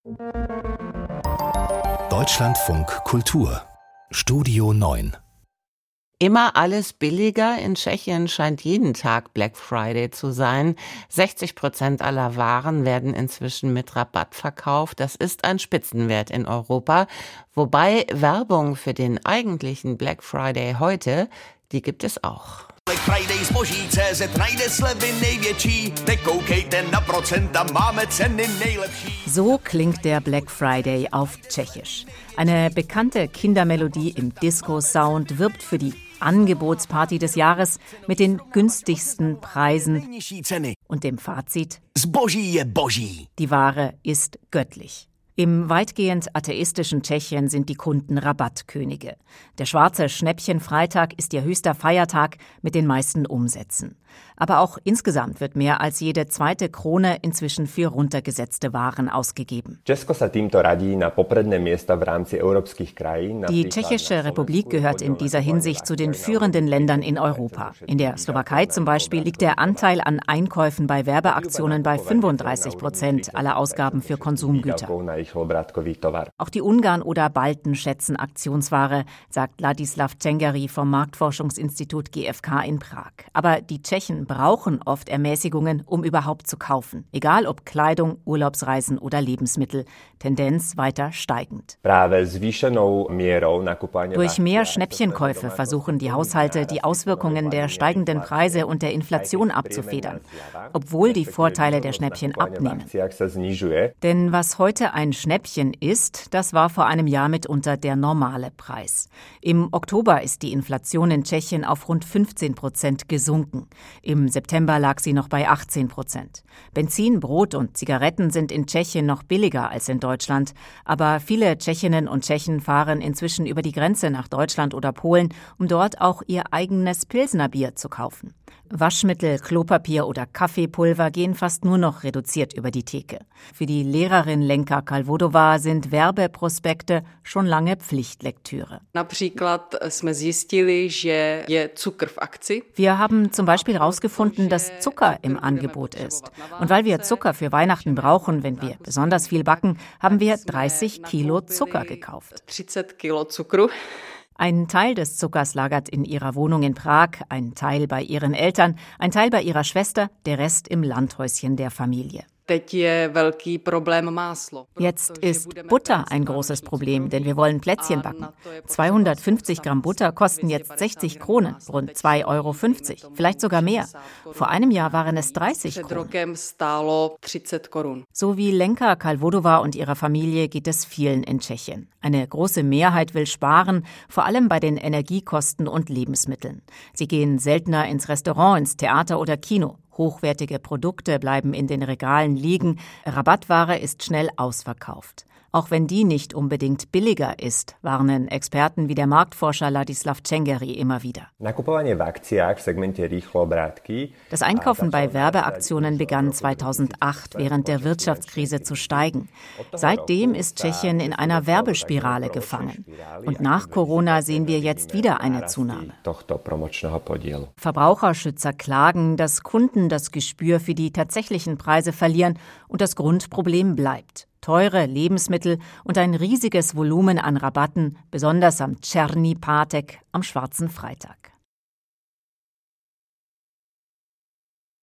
Deutschlandfunk Kultur Studio 9. Immer alles billiger. In Tschechien scheint jeden Tag Black Friday zu sein. 60% aller Waren werden inzwischen mit Rabatt verkauft. Das ist ein Spitzenwert in Europa. Wobei Werbung für den eigentlichen Black Friday heute, die gibt es auch. Black Friday zboží CZ najde slevy největší, nekoukejte na procenta, máme ceny nejlepší. So klingt der Black Friday auf Tschechisch. Eine bekannte Kindermelodie im Disco-Sound wirbt für die Angebotsparty des Jahres mit den günstigsten Preisen und dem Fazit: Zboží je boží. Die Ware ist göttlich. Im weitgehend atheistischen Tschechien sind die Kunden Rabattkönige. Der schwarze Schnäppchenfreitag ist ihr höchster Feiertag mit den meisten Umsätzen. Aber auch insgesamt wird mehr als jede zweite Krone inzwischen für runtergesetzte Waren ausgegeben. Die Tschechische Republik gehört in dieser Hinsicht zu den führenden Ländern in Europa. In der Slowakei zum Beispiel liegt der Anteil an Einkäufen bei Werbeaktionen bei 35% aller Ausgaben für Konsumgüter. Auch die Ungarn oder Balten schätzen Aktionsware, sagt Ladislav Cengeri vom Marktforschungsinstitut GfK in Prag. Aber die Tschechen brauchen oft Ermäßigungen, um überhaupt zu kaufen. Egal ob Kleidung, Urlaubsreisen oder Lebensmittel. Tendenz weiter steigend. Durch mehr Schnäppchenkäufe versuchen die Haushalte, die Auswirkungen der steigenden Preise und der Inflation abzufedern, obwohl die Vorteile der Schnäppchen abnehmen. Denn was heute ein Schnäppchen ist, das war vor einem Jahr mitunter der normale Preis. Im Oktober ist die Inflation in Tschechien auf rund 15% gesunken. Im September lag sie noch bei 18%. Benzin, Brot und Zigaretten sind in Tschechien noch billiger als in Deutschland. Aber viele Tschechinnen und Tschechen fahren inzwischen über die Grenze nach Deutschland oder Polen, um dort auch ihr eigenes Pilsner Bier zu kaufen. Waschmittel, Klopapier oder Kaffeepulver gehen fast nur noch reduziert über die Theke. Für die Lehrerin Lenka Kalvodová sind Werbeprospekte schon lange Pflichtlektüre. Wir haben zum Beispiel herausgefunden, dass Zucker im Angebot ist. Und weil wir Zucker für Weihnachten brauchen, wenn wir besonders viel backen, haben wir 30 Kilo Zucker gekauft. Ein Teil des Zuckers lagert in ihrer Wohnung in Prag, ein Teil bei ihren Eltern, ein Teil bei ihrer Schwester, der Rest im Landhäuschen der Familie. Jetzt ist Butter ein großes Problem, denn wir wollen Plätzchen backen. 250 Gramm Butter kosten jetzt 60 Kronen, rund 2,50 Euro, vielleicht sogar mehr. Vor einem Jahr waren es 30 Kronen. So wie Lenka Kalvodová und ihrer Familie geht es vielen in Tschechien. Eine große Mehrheit will sparen, vor allem bei den Energiekosten und Lebensmitteln. Sie gehen seltener ins Restaurant, ins Theater oder Kino. Hochwertige Produkte bleiben in den Regalen liegen, Rabattware ist schnell ausverkauft. Auch wenn die nicht unbedingt billiger ist, warnen Experten wie der Marktforscher Ladislav Cengeri immer wieder. Das Einkaufen bei Werbeaktionen begann 2008 während der Wirtschaftskrise zu steigen. Seitdem ist Tschechien in einer Werbespirale gefangen. Und nach Corona sehen wir jetzt wieder eine Zunahme. Verbraucherschützer klagen, dass Kunden das Gespür für die tatsächlichen Preise verlieren und das Grundproblem bleibt. Teure Lebensmittel und ein riesiges Volumen an Rabatten, besonders am Černý pátek, am Schwarzen Freitag.